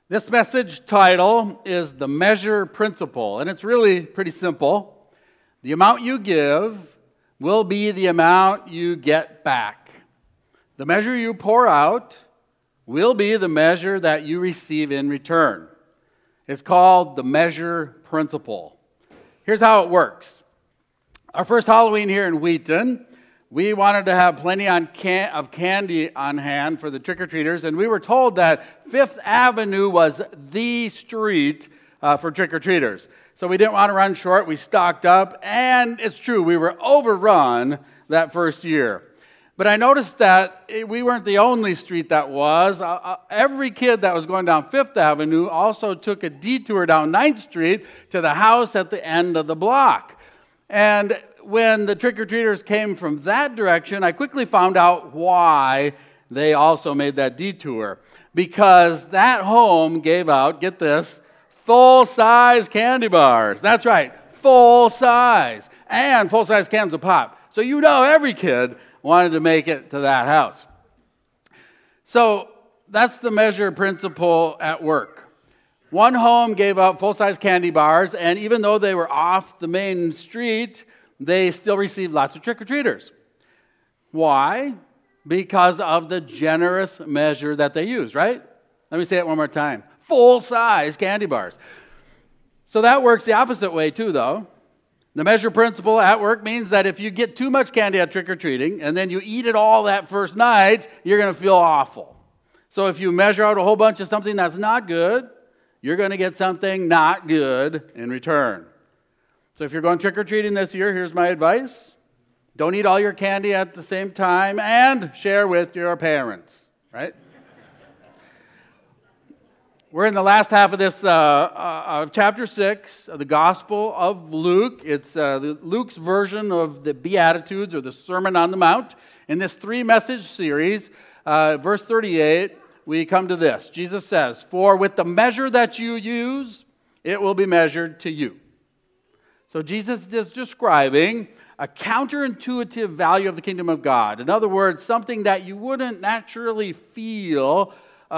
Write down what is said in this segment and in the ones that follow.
This message title is The Measure Principle, and it's really pretty simple. The amount you give will be the amount you get back. The measure you pour out will be the measure that you receive in return. It's called the Measure Principle. Here's how it works. Our first Halloween here in Wheaton, we wanted to have plenty of candy on hand for the trick-or-treaters, and we were told that Fifth Avenue was the street for trick-or-treaters. So we didn't want to run short. We stocked up, and it's true, we were overrun that first year. But I noticed that we weren't the only street that was. Every kid that was going down Fifth Avenue also took a detour down 9th Street to the house at the end of the block. And when the trick-or-treaters came from that direction, I quickly found out why they also made that detour. Because that home gave out, get this, full-size candy bars. That's right, full-size. And full-size cans of pop. So you know every kid wanted to make it to that house. So that's the measure principle at work. One home gave out full-size candy bars, and even though they were off the main street, they still received lots of trick-or-treaters. Why? Because of the generous measure that they use, right? Let me say it one more time. Full-size candy bars. So that works the opposite way too, though. The measure principle at work means that if you get too much candy at trick-or-treating and then you eat it all that first night, you're going to feel awful. So if you measure out a whole bunch of something that's not good, you're going to get something not good in return. So if you're going trick-or-treating this year, here's my advice. Don't eat all your candy at the same time and share with your parents, right? We're in the last half of this of chapter 6 of the Gospel of Luke. It's Luke's version of the Beatitudes or the Sermon on the Mount. In this 3-message series, verse 38, we come to this. Jesus says, "For with the measure that you use, it will be measured to you." So Jesus is describing a counterintuitive value of the kingdom of God. In other words, something that you wouldn't naturally feel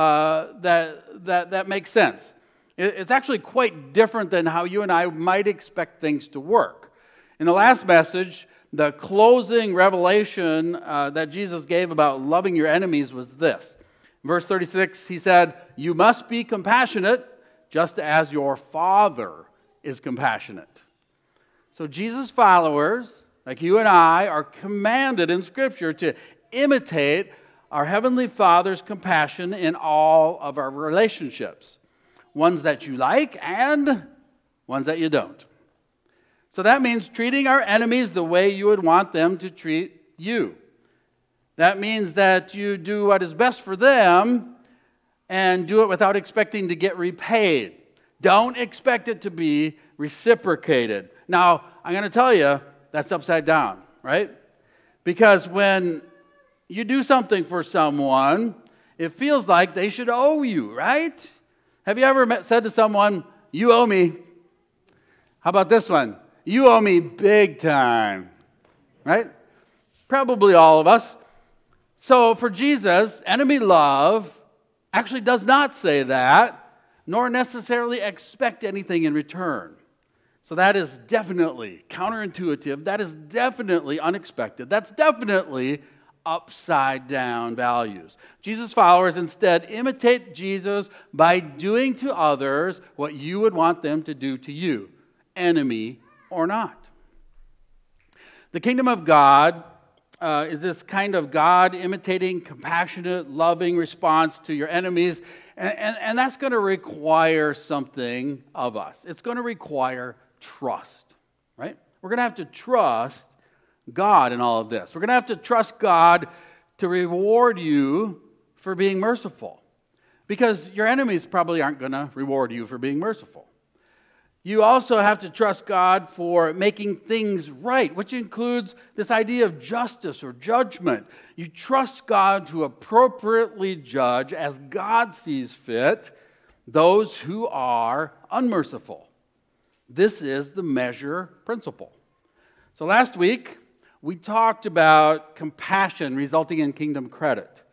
that makes sense. It's actually quite different than how you and I might expect things to work. In the last message, the closing revelation that Jesus gave about loving your enemies was this. Verse 36, he said, "You must be compassionate just as your Father is compassionate." So Jesus' followers, like you and I, are commanded in Scripture to imitate our Heavenly Father's compassion in all of our relationships. Ones that you like and ones that you don't. So that means treating our enemies the way you would want them to treat you. That means that you do what is best for them and do it without expecting to get repaid. Don't expect it to be reciprocated. Now, I'm going to tell you, that's upside down, right? Because when you do something for someone, it feels like they should owe you, right? Have you ever said to someone, "You owe me"? How about this one? "You owe me big time," right? Probably all of us. So for Jesus, enemy love actually does not say that, nor necessarily expect anything in return. So that is definitely counterintuitive. That is definitely unexpected. That's definitely upside down values. Jesus' followers instead imitate Jesus by doing to others what you would want them to do to you, enemy or not. The kingdom of God is this kind of God imitating, compassionate, loving response to your enemies, and that's going to require something of us. It's going to require trust, right? We're going to have to trust God in all of this. We're going to have to trust God to reward you for being merciful, because your enemies probably aren't going to reward you for being merciful. You also have to trust God for making things right, which includes this idea of justice or judgment. You trust God to appropriately judge, as God sees fit, those who are unmerciful. This is the measure principle. So last week, we talked about compassion resulting in kingdom credit.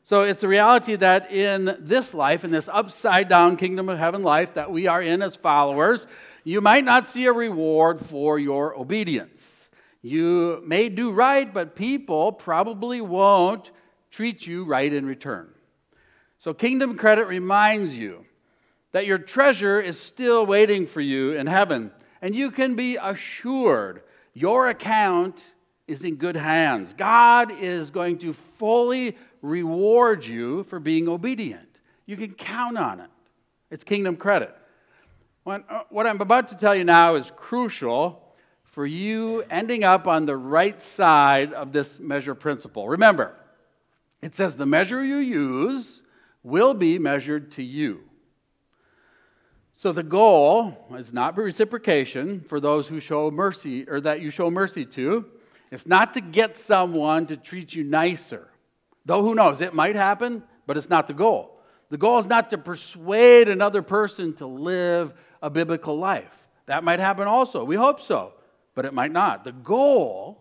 So it's the reality that in this life, in this upside-down kingdom of heaven life that we are in as followers, you might not see a reward for your obedience. You may do right, but people probably won't treat you right in return. So kingdom credit reminds you that your treasure is still waiting for you in heaven, and you can be assured your account is in good hands. God is going to fully reward you for being obedient. You can count on it. It's kingdom credit. What I'm about to tell you now is crucial for you ending up on the right side of this measure principle. Remember, it says the measure you use will be measured to you. So the goal is not reciprocation for those who show mercy or that you show mercy to. It's not to get someone to treat you nicer. Though who knows, it might happen, but it's not the goal. The goal is not to persuade another person to live a biblical life. That might happen also. We hope so, but it might not. The goal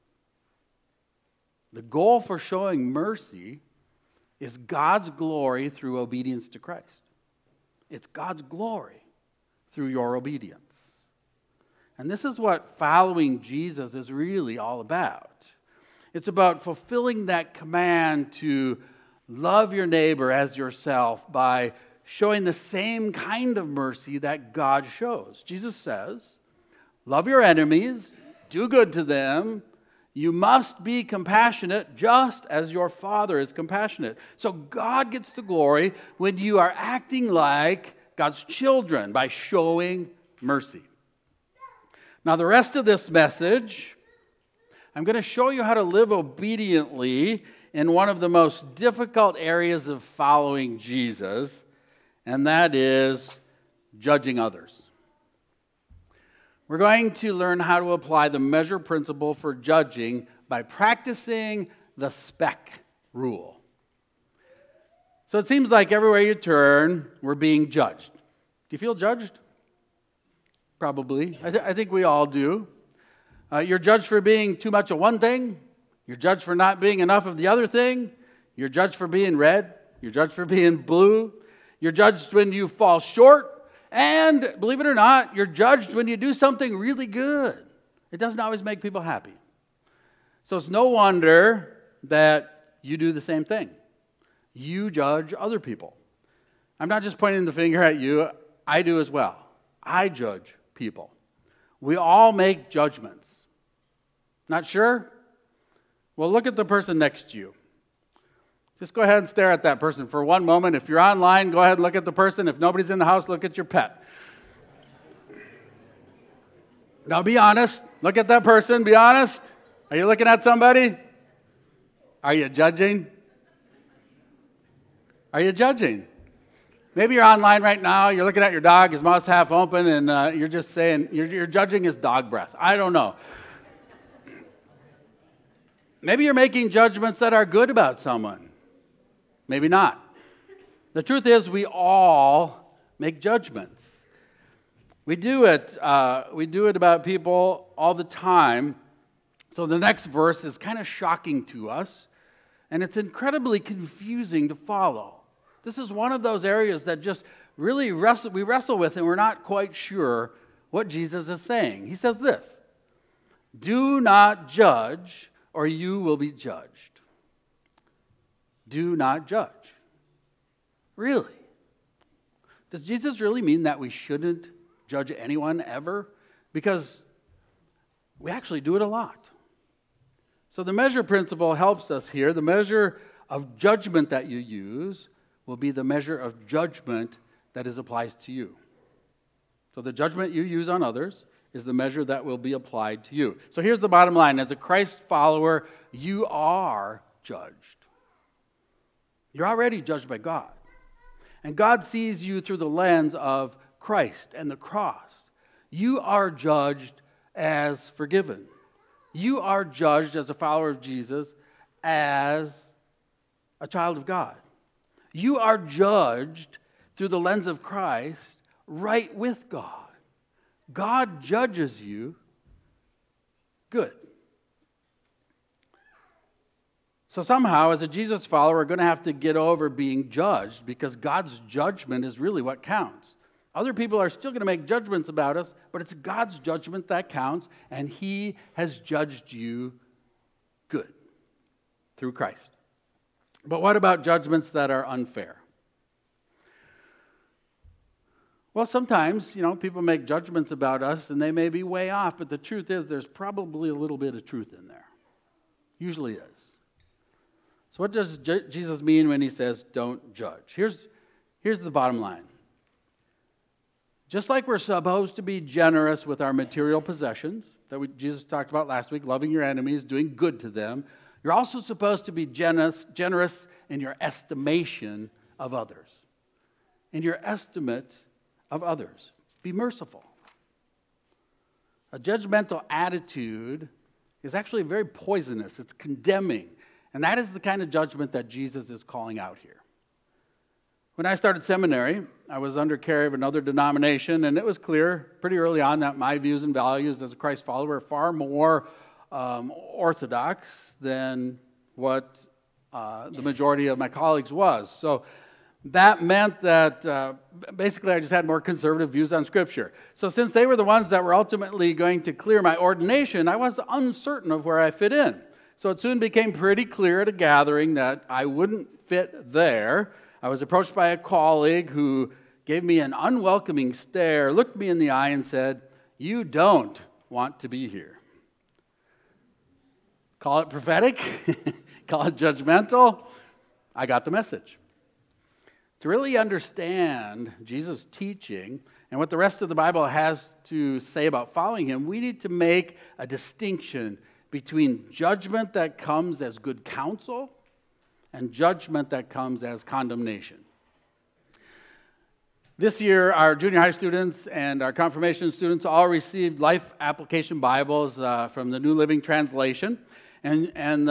for showing mercy is God's glory through obedience to Christ. It's God's glory through your obedience. And this is what following Jesus is really all about. It's about fulfilling that command to love your neighbor as yourself by showing the same kind of mercy that God shows. Jesus says, love your enemies, do good to them. You must be compassionate just as your Father is compassionate. So God gets the glory when you are acting like God's children by showing mercy. Now, the rest of this message, I'm going to show you how to live obediently in one of the most difficult areas of following Jesus, and that is judging others. We're going to learn how to apply the measure principle for judging by practicing the SPEC rule. So it seems like everywhere you turn, we're being judged. Do you feel judged? Probably. I think we all do. You're judged for being too much of one thing. You're judged for not being enough of the other thing. You're judged for being red. You're judged for being blue. You're judged when you fall short. And believe it or not, you're judged when you do something really good. It doesn't always make people happy. So it's no wonder that you do the same thing. You judge other people. I'm not just pointing the finger at you. I do as well. I judge people. We all make judgments. Not sure? Well, look at the person next to you. Just go ahead and stare at that person for one moment. If you're online, go ahead and look at the person. If nobody's in the house, look at your pet. Now be honest. Look at that person. Be honest. Are you looking at somebody? Are you judging? Are you judging? Maybe you're online right now, you're looking at your dog, his mouth's half open, and you're just saying, you're judging his dog breath. I don't know. Maybe you're making judgments that are good about someone. Maybe not. The truth is, we all make judgments. We do it about people all the time. So the next verse is kind of shocking to us, and it's incredibly confusing to follow. This is one of those areas that just really we wrestle with, and we're not quite sure what Jesus is saying. He says this: do not judge, or you will be judged. Do not judge. Really? Does Jesus really mean that we shouldn't judge anyone ever? Because we actually do it a lot. So the measure principle helps us here. The measure of judgment that you use will be the measure of judgment that applies to you. So the judgment you use on others is the measure that will be applied to you. So here's the bottom line. As a Christ follower, you are judged. You're already judged by God. And God sees you through the lens of Christ and the cross. You are judged as forgiven. You are judged as a follower of Jesus as a child of God. You are judged through the lens of Christ right with God. God judges you good. So somehow, as a Jesus follower, we're going to have to get over being judged because God's judgment is really what counts. Other people are still going to make judgments about us, but it's God's judgment that counts, and He has judged you good through Christ. But what about judgments that are unfair? Well, sometimes, people make judgments about us, and they may be way off, but the truth is there's probably a little bit of truth in there. Usually is. So what does Jesus mean when He says, don't judge? Here's the bottom line. Just like we're supposed to be generous with our material possessions, that Jesus talked about last week, loving your enemies, doing good to them, you're also supposed to be generous in your estimation of others. In your estimate of others. Be merciful. A judgmental attitude is actually very poisonous. It's condemning. And that is the kind of judgment that Jesus is calling out here. When I started seminary, I was under care of another denomination, and it was clear pretty early on that my views and values as a Christ follower are far more orthodox than what the majority of my colleagues was. So that meant that basically I just had more conservative views on Scripture. So since they were the ones that were ultimately going to clear my ordination, I was uncertain of where I fit in. So it soon became pretty clear at a gathering that I wouldn't fit there. I was approached by a colleague who gave me an unwelcoming stare, looked me in the eye and said, "You don't want to be here." Call it prophetic, call it judgmental. I got the message. To really understand Jesus' teaching and what the rest of the Bible has to say about following Him, we need to make a distinction between judgment that comes as good counsel and judgment that comes as condemnation. This year, our junior high students and our confirmation students all received Life Application Bibles from the New Living Translation. And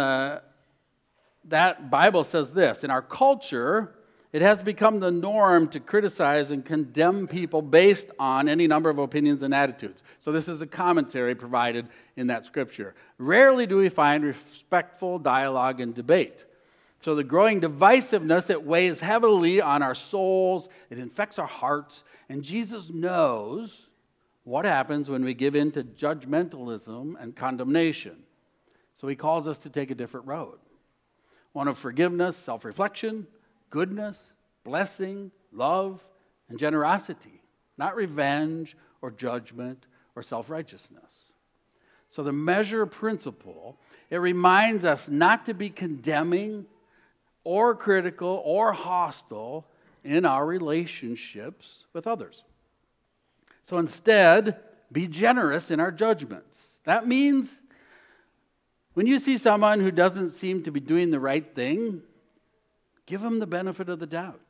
that Bible says this: in our culture, it has become the norm to criticize and condemn people based on any number of opinions and attitudes. So this is a commentary provided in that scripture. Rarely do we find respectful dialogue and debate. So the growing divisiveness, it weighs heavily on our souls, it infects our hearts, and Jesus knows what happens when we give in to judgmentalism and condemnation. So He calls us to take a different road. One of forgiveness, self-reflection, goodness, blessing, love, and generosity, not revenge or judgment or self-righteousness. So the measure principle, it reminds us not to be condemning or critical or hostile in our relationships with others. So instead, be generous in our judgments. That means when you see someone who doesn't seem to be doing the right thing, give them the benefit of the doubt.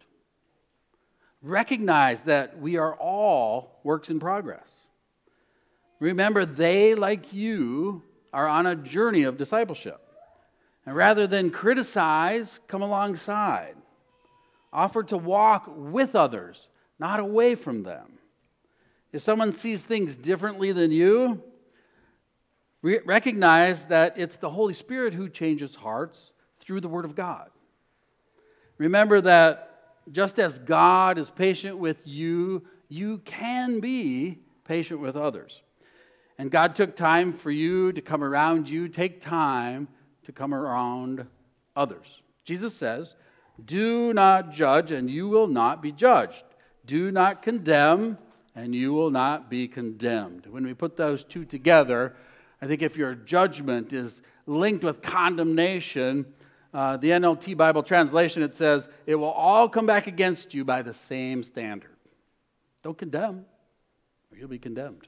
Recognize that we are all works in progress. Remember, they, like you, are on a journey of discipleship. And rather than criticize, come alongside. Offer to walk with others, not away from them. If someone sees things differently than you, recognize that it's the Holy Spirit who changes hearts through the Word of God. Remember that just as God is patient with you, you can be patient with others. And God took time for you to come around you. Take time to come around others. Jesus says, "Do not judge, and you will not be judged. Do not condemn, and you will not be condemned." When we put those two together, I think if your judgment is linked with condemnation, the NLT Bible translation, it says, it will all come back against you by the same standard. Don't condemn, or you'll be condemned.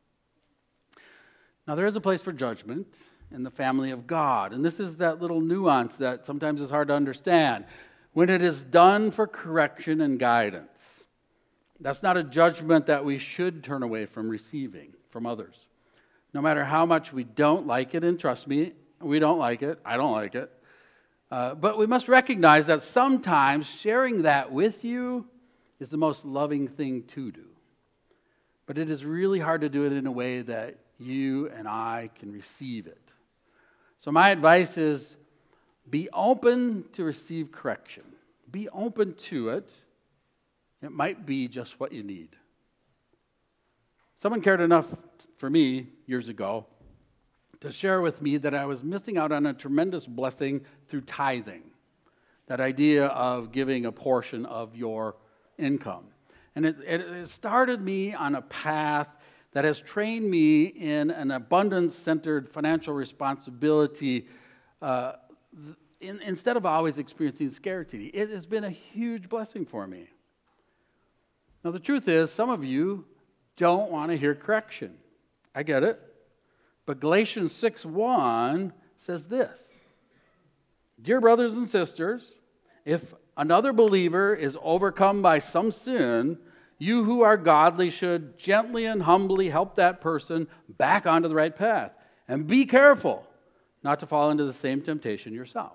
Now, there is a place for judgment in the family of God, and this is that little nuance that sometimes is hard to understand. When it is done for correction and guidance, that's not a judgment that we should turn away from receiving from others. No matter how much we don't like it, and trust me, we don't like it, I don't like it, but we must recognize that sometimes sharing that with you is the most loving thing to do. But it is really hard to do it in a way that you and I can receive it. So my advice is, Be open to receive correction. Be open to it. It might be just what you need. Someone cared enough for me years ago to share with me that I was missing out on a tremendous blessing through tithing. That idea of giving a portion of your income. And it started me on a path that has trained me in an abundance-centered financial responsibility instead of always experiencing scarcity. It has been a huge blessing for me. Now, the truth is, some of you don't want to hear correction. I get it. But Galatians 6:1 says this: Dear brothers and sisters, if another believer is overcome by some sin, you who are godly should gently and humbly help that person back onto the right path. And be careful not to fall into the same temptation yourself.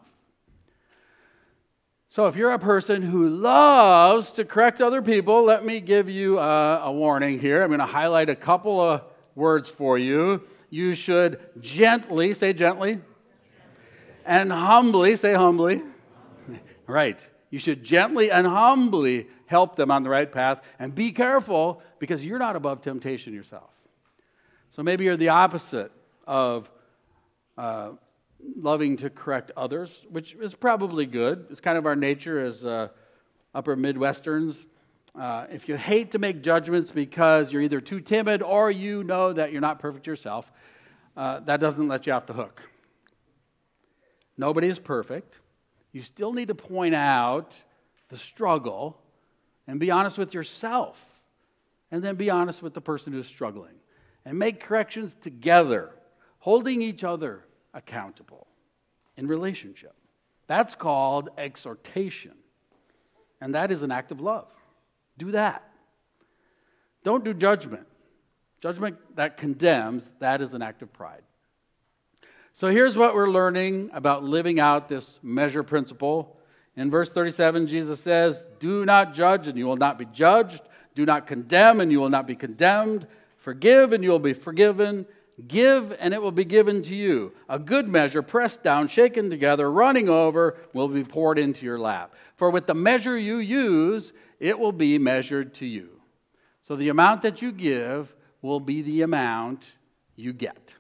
So if you're a person who loves to correct other people, let me give you a warning here. I'm going to highlight a couple of words for you. You should gently, say gently, and humbly, say humbly. Right. You should gently and humbly help them on the right path, and be careful because you're not above temptation yourself. So maybe you're the opposite of loving to correct others, which is probably good. It's kind of our nature as upper Midwesterns. If you hate to make judgments because you're either too timid or you know that you're not perfect yourself, that doesn't let you off the hook. Nobody is perfect. You still need to point out the struggle and be honest with yourself, and then be honest with the person who's struggling, and make corrections together, holding each other accountable in relationship. That's called exhortation, and that is an act of love. Do that. Don't do judgment. Judgment that condemns, that is an act of pride. So here's what we're learning about living out this measure principle. In verse 37, Jesus says, do not judge and you will not be judged. Do not condemn and you will not be condemned. Forgive and you will be forgiven. Give and it will be given to you. A good measure, pressed down, shaken together, running over, will be poured into your lap. For with the measure you use, it will be measured to you. So the amount that you give will be the amount you get.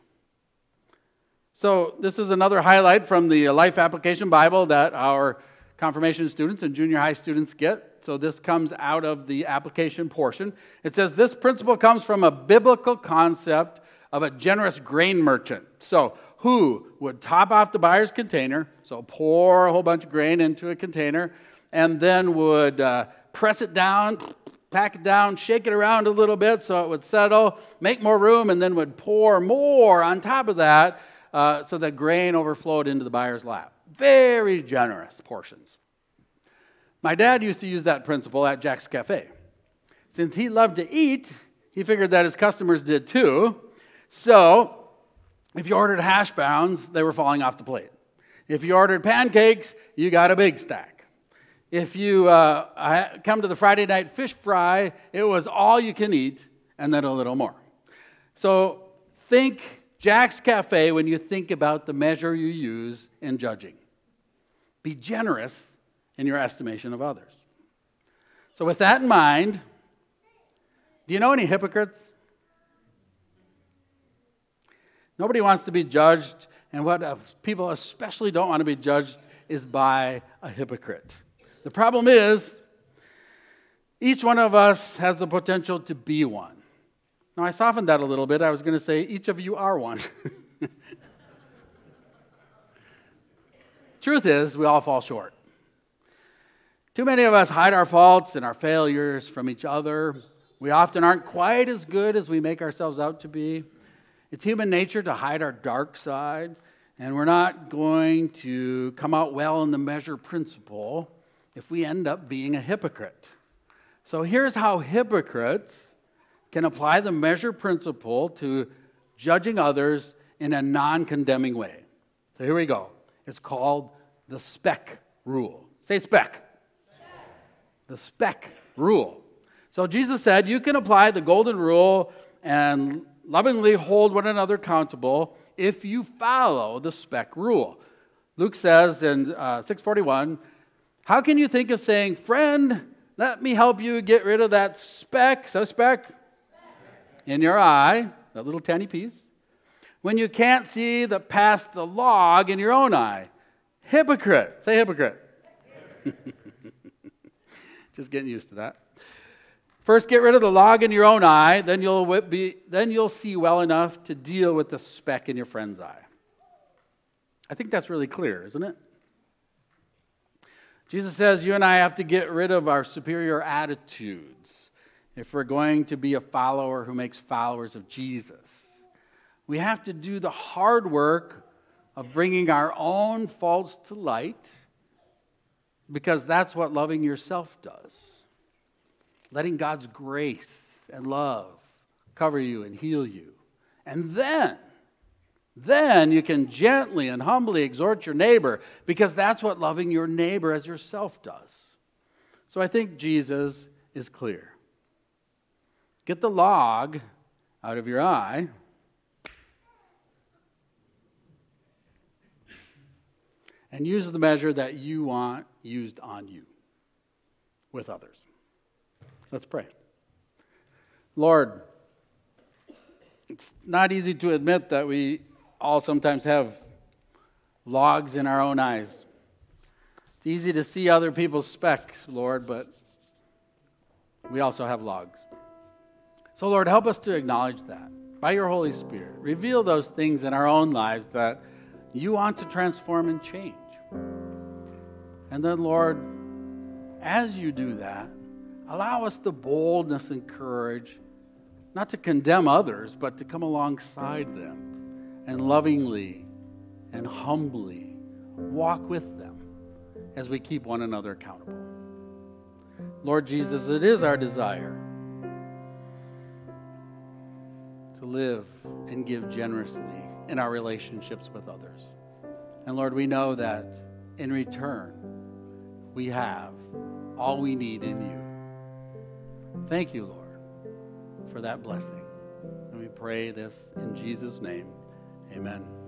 So this is another highlight from the Life Application Bible that our confirmation students and junior high students get. So this comes out of the application portion. It says this principle comes from a biblical concept of a generous grain merchant. So who would top off the buyer's container, so pour a whole bunch of grain into a container, and then would press it down, pack it down, shake it around a little bit so it would settle, make more room, and then would pour more on top of that so that grain overflowed into the buyer's lap. Very generous portions. My dad used to use that principle at Jack's Cafe. Since he loved to eat, he figured that his customers did too. So if you ordered hash browns, they were falling off the plate. If you ordered pancakes, you got a big stack. If you come to the Friday night fish fry, it was all you can eat and then a little more. So think Jack's Cafe when you think about the measure you use in judging. Be generous in your estimation of others. So with that in mind, do you know any hypocrites? Nobody wants to be judged, and what people especially don't want to be judged is by a hypocrite. The problem is, each one of us has the potential to be one. Now, I softened that a little bit. I was going to say, each of you are one. Truth is, we all fall short. Too many of us hide our faults and our failures from each other. We often aren't quite as good as we make ourselves out to be. It's human nature to hide our dark side, and we're not going to come out well in the measure principle if we end up being a hypocrite. So here's how hypocrites can apply the measure principle to judging others in a non-condemning way. So here we go. It's called the SPEC rule. Say SPEC. The SPEC rule. So Jesus said you can apply the golden rule and lovingly hold one another accountable if you follow the SPEC rule. Luke says in 6:41, how can you think of saying, friend, let me help you get rid of that speck in your eye, that little tiny piece, when you can't see past the log in your own eye? Hypocrite. Say hypocrite. Just getting used to that. First, get rid of the log in your own eye, then you'll see well enough to deal with the speck in your friend's eye. I think that's really clear, isn't it? Jesus says you and I have to get rid of our superior attitudes if we're going to be a follower who makes followers of Jesus. We have to do the hard work of bringing our own faults to light, because that's what loving yourself does. Letting God's grace and love cover you and heal you. And then you can gently and humbly exhort your neighbor, because that's what loving your neighbor as yourself does. So I think Jesus is clear. Get the log out of your eye and use the measure that you want used on you with others. Let's pray. Lord, it's not easy to admit that we all sometimes have logs in our own eyes. It's easy to see other people's specks, Lord, but we also have logs. So, Lord, help us to acknowledge that by your Holy Spirit. Reveal those things in our own lives that you want to transform and change. And then, Lord, as you do that, allow us the boldness and courage not to condemn others, but to come alongside them and lovingly and humbly walk with them as we keep one another accountable. Lord Jesus, it is our desire to live and give generously in our relationships with others. And Lord, we know that in return, we have all we need in you. Thank you, Lord, for that blessing. And we pray this in Jesus' name. Amen.